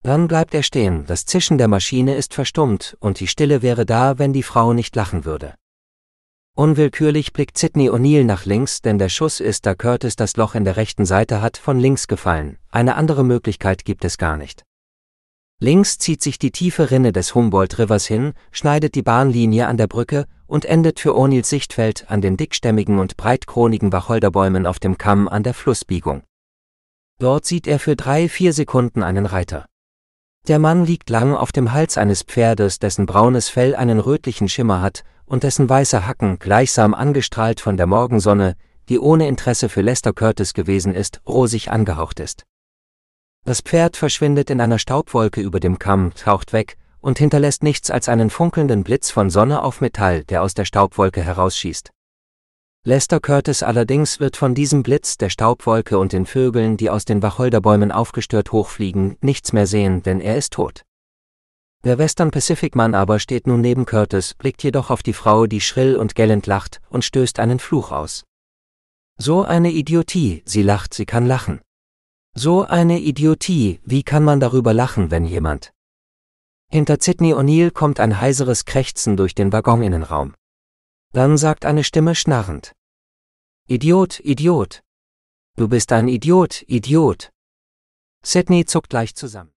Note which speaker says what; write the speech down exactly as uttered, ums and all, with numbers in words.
Speaker 1: Dann bleibt er stehen, das Zischen der Maschine ist verstummt und die Stille wäre da, wenn die Frau nicht lachen würde. Unwillkürlich blickt Sidney O'Neill nach links, denn der Schuss ist, da Curtis das Loch in der rechten Seite hat, von links gefallen. Eine andere Möglichkeit gibt es gar nicht. Links zieht sich die tiefe Rinne des Humboldt Rivers hin, schneidet die Bahnlinie an der Brücke und endet für O'Neills Sichtfeld an den dickstämmigen und breitkronigen Wacholderbäumen auf dem Kamm an der Flussbiegung. Dort sieht er für drei, vier Sekunden einen Reiter. Der Mann liegt lang auf dem Hals eines Pferdes, dessen braunes Fell einen rötlichen Schimmer hat und dessen weiße Hacken, gleichsam angestrahlt von der Morgensonne, die ohne Interesse für Lester Curtis gewesen ist, rosig angehaucht ist. Das Pferd verschwindet in einer Staubwolke über dem Kamm, taucht weg und hinterlässt nichts als einen funkelnden Blitz von Sonne auf Metall, der aus der Staubwolke herausschießt. Lester Curtis allerdings wird von diesem Blitz, der Staubwolke und den Vögeln, die aus den Wacholderbäumen aufgestört hochfliegen, nichts mehr sehen, denn er ist tot. Der Western Pacific Mann aber steht nun neben Curtis, blickt jedoch auf die Frau, die schrill und gellend lacht, und stößt einen Fluch aus. So eine Idiotie, sie lacht, sie kann lachen. So eine Idiotie, wie kann man darüber lachen, wenn jemand... Hinter Sidney O'Neill kommt ein heiseres Krächzen durch den Waggoninnenraum. Dann sagt eine Stimme schnarrend: »Idiot, Idiot! Du bist ein Idiot, Idiot!« Sidney zuckt leicht zusammen.